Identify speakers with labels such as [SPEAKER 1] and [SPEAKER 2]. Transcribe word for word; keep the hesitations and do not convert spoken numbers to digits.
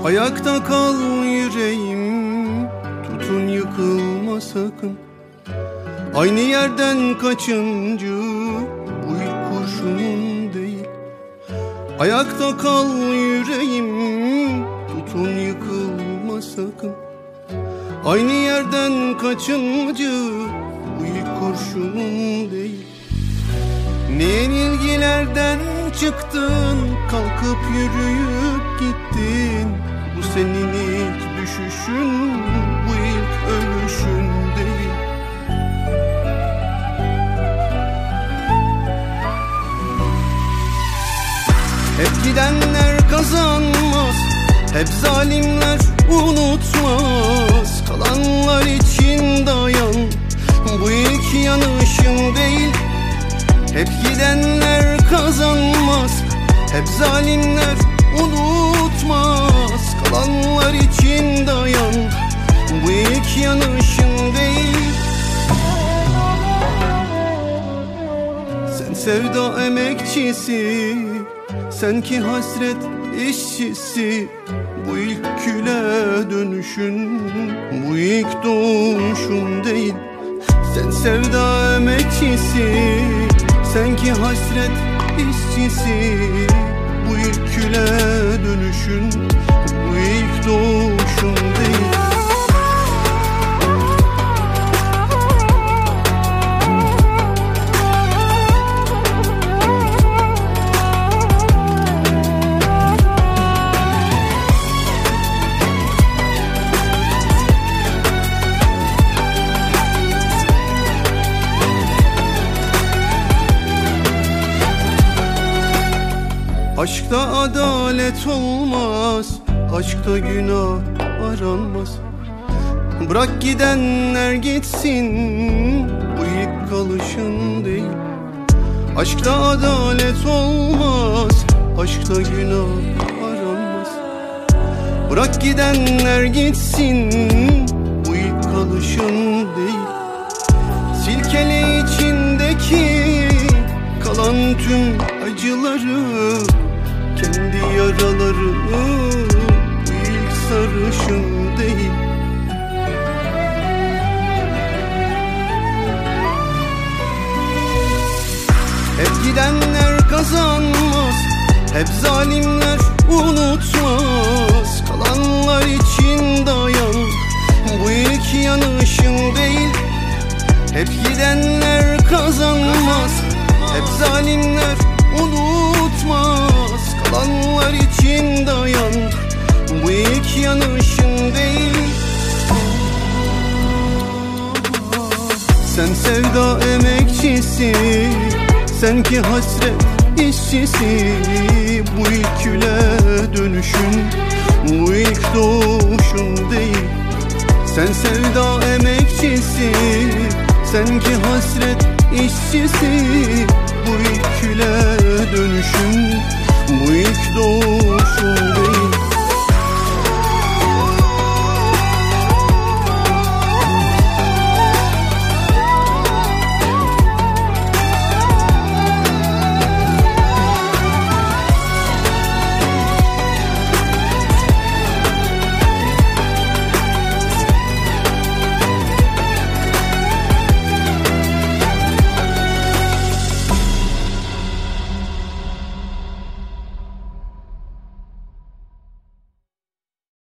[SPEAKER 1] Ayakta kal yüreğim, tutun yıkılma sakın. Aynı yerden kaçıncı, bu ilk kurşunun değil. Ayakta kal yüreğim, tutun yıkılma sakın. Aynı yerden kaçıncı, bu ilk kurşunun değil. Ne yenilgilerden çıktın, kalkıp yürüyüp gittin. Bu senin ilk düşüşün, bu ilk ölüşün değil. Hep gidenler kazanmaz, hep zalimler unutmaz. Kalanlar için dayan, bu ilk yanışın değil. Hep gidenler kazanmaz, hep zalimler unutmaz. Kalanlar için dayan, bu ilk yanışın değil. Sen sevda emekçisi, sen ki hasret işçisi. Bu ilk küle dönüşün, bu ilk doğuşun değil. Sen sevda emekçisi, sen ki hasret işçisi. Bu ilk küle dönüşün, bu ilk doğuşun değil. Aşkta adalet olmaz, aşkta günah aranmaz. Bırak gidenler gitsin, bu ilk kalışın değil. Aşkta adalet olmaz, aşkta günah aranmaz. Bırak gidenler gitsin, bu ilk kalışın değil. Silkele içindeki kalan tüm acıları, kendi yaralarını, bu ilk sarışın değil. Hep gidenler kazanmaz, hep zalimler unutmaz. Kalanlar için dayan, bu ilk yanışın değil. Hep gidenler kazanmaz, hep zalimler unutmaz. Kalanlar için dayan, bu ilk yanışın değil. Sen sevda emekçisi, sen ki hasret işçisi. Bu ilk küle dönüşün, bu ilk doğuşun değil. Sen sevda emekçisi, sen ki hasret işçisi. Bu ilk küle dönüşün, bu ilk doğuşun.